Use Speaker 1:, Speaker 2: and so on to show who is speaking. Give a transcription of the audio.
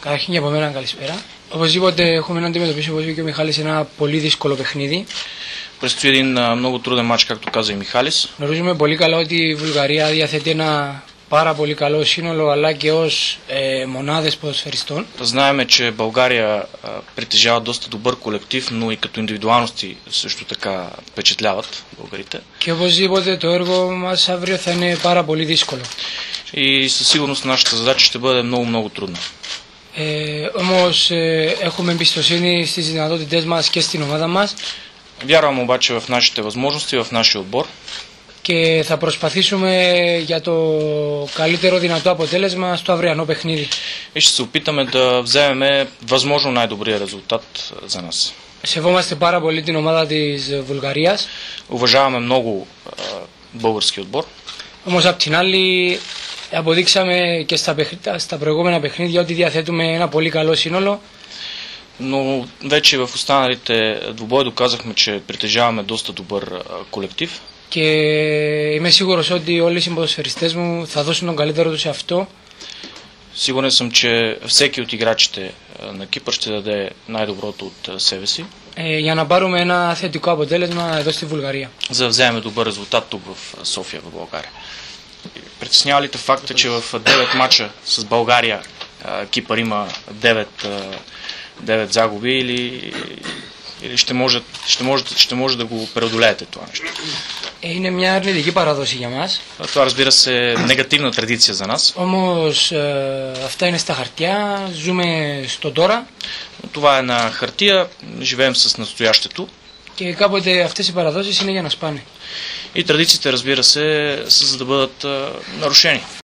Speaker 1: Καταρχήν και από μένα καλησπέρα. Οπωσδήποτε έχουμε να αντιμετωπίσουμε, όπως είπε και ο Μιχάλης, ένα πολύ δύσκολο παιχνίδι.
Speaker 2: Предстои един много труден матч, както каза и Михалис.
Speaker 1: Γνωρίζουμε πολύ καλά ότι η Βουλγαρία διαθέτει ένα πάρα πολύ καλό σύνολο, αλλά και ως μονάδες ποδοσφαιριστών.
Speaker 2: Знаеме, че България притежава доста добър колектив, но и като индивидуалности също така впечатляват българите.
Speaker 1: Και οπωσδήποτε το έργο μας αύριο θα είναι πάρα πολύ δύσκολο.
Speaker 2: И със сигурност нашата задача ще бъде много трудна.
Speaker 1: Όμως έχουμε εμπιστοσύνη στις δυνατότητες μας και στην ομάδα μας.
Speaker 2: Вярвам обаче в нашите възможности, в нашия отбор.
Speaker 1: Και θα προσπαθήσουμε για το καλύτερο δυνατό αποτέλεσμα στο αυριανό παιχνίδι.
Speaker 2: И ще се опитаме да вземем възможно най-добрия резултат за нас.
Speaker 1: Σεβόμαστε πάρα πολύ την ομάδα της Βουλγαρίας.
Speaker 2: Уважаваме много български отбор.
Speaker 1: Όμως απ' την άλλη αποδείξαμε και στα προηγούμενα παιχνίδια ότι διαθέτουμε ένα πολύ καλό σύνολο.
Speaker 2: Но вече в останалите двубои доказахме, че притежаваме доста добър колектив.
Speaker 1: Και είμαι σίγουρος ότι όλοι οι συμποδοσφαιριστές μου θα δώσουν τον καλύτερο τους σε αυτό.
Speaker 2: Сигурен съм, че всеки от играчите на Кипър ще даде най-доброто от себе си.
Speaker 1: Για να πάρουμε ένα θετικό αποτέλεσμα εδώ στη Βουλγαρία.
Speaker 2: За да вземем добър резултат тук в София, в България. Притеснява ли те факта, че в 9 мача с България Кипър има 9 загуби или ще може да го преодолеете това нещо?
Speaker 1: Είναι μια αρνητική παράδοση για μας.
Speaker 2: Това, разбира се, е негативна традиция за нас.
Speaker 1: Όμως αυτά είναι στα χαρτιά, ζούμε στο τώρα.
Speaker 2: Това е на хартия, живеем с настоящето.
Speaker 1: Και κάποτε αυτές οι παραδόσεις είναι για να σπάνε.
Speaker 2: И традициите, разбира се, са за да бъдат нарушени.